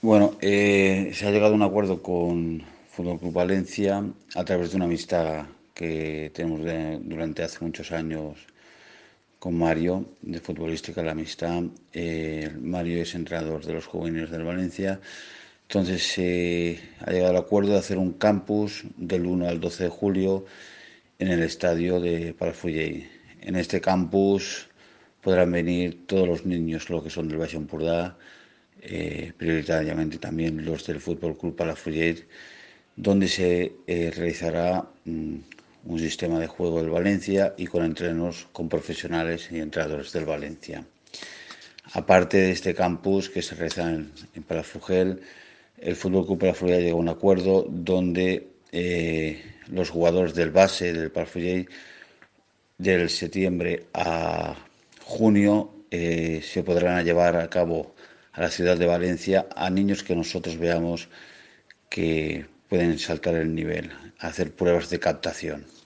Bueno, se ha llegado a un acuerdo con Fútbol Club Valencia a través de una amistad que tenemos durante hace muchos años con Mario, de futbolística la amistad. Mario es entrenador de los juveniles del Valencia. Entonces se ha llegado al acuerdo de hacer un campus del 1 al 12 de julio en el estadio de Palafrugell. En este campus podrán venir todos los niños, lo que son del Baix Empordà, prioritariamente también los del Fútbol Club Palafrugell, donde se realizará un sistema de juego del Valencia y con entrenos con profesionales y entrenadores del Valencia. Aparte de este campus que se realiza en Palafrugell, el Fútbol Club Palafrugell llegó a un acuerdo donde los jugadores del base del Palafrugell del septiembre a junio se podrán llevar a cabo a la ciudad de Valencia a niños que nosotros veamos que pueden saltar el nivel, hacer pruebas de captación.